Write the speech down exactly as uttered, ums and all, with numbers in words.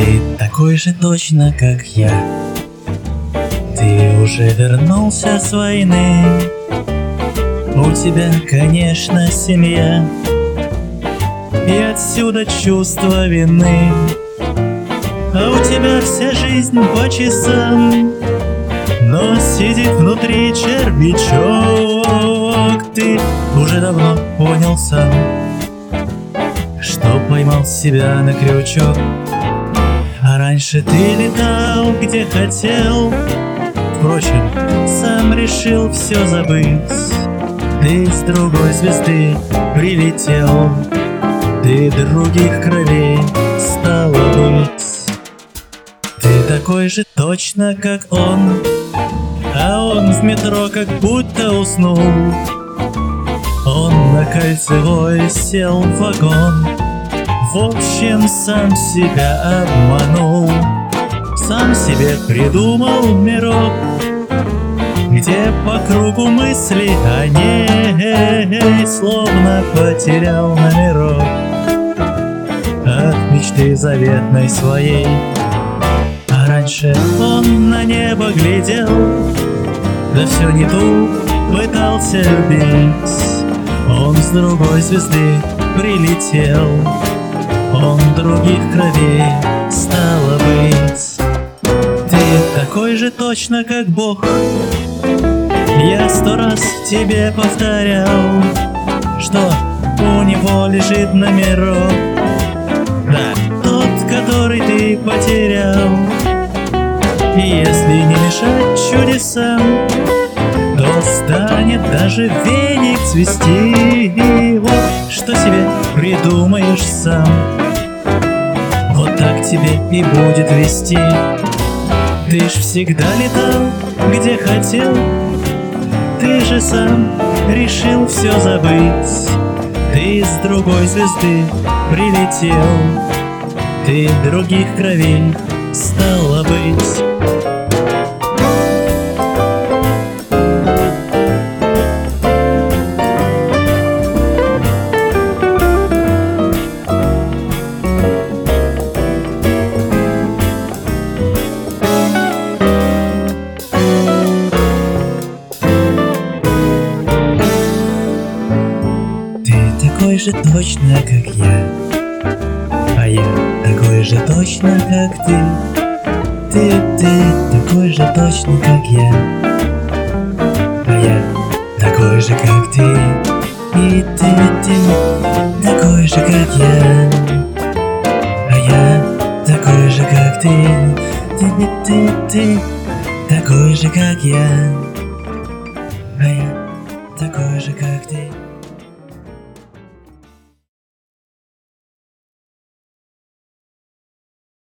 Ты такой же точно, как я. Ты уже вернулся с войны. У тебя, конечно, семья, и отсюда чувство вины. А у тебя вся жизнь по часам, но сидит внутри червячок. Ты уже давно понял сам, что поймал себя на крючок. А раньше ты летал, где хотел, впрочем, сам решил все забыть. Ты с другой звезды прилетел, ты других кровей, стало быть. Ты такой же точно, как он, а он в метро как будто уснул. Он на Кольцевой сел в вагон, в общем, сам себя обманул. Сам себе придумал мирок, где по кругу мысли о ней, словно потерял номерок от мечты заветной своей. А раньше он на небо глядел, да все не ту пытался любить. Он с другой звезды прилетел, он других кровей, стало быть. Ты такой же точно, как Бог. Я сто раз тебе повторял, что у него лежит номерок, да, тот, который ты потерял. И если не мешать чудесам, то станет даже веник цвести. Вот что себе придумаешь сам, вот так тебе и будет вести. Ты ж всегда летал, где хотел, ты же сам решил все забыть. Ты с другой звезды прилетел, ты других кровей, стало быть. Такой же точно, как я, а я такой же точно, как ты. Ты, ты такой же точно, как я, а я такой же, как ты. И ты, ты такой же, как я, а я такой же, как ты. Ты, ты, ты такой же, как я, а я такой же, как ты.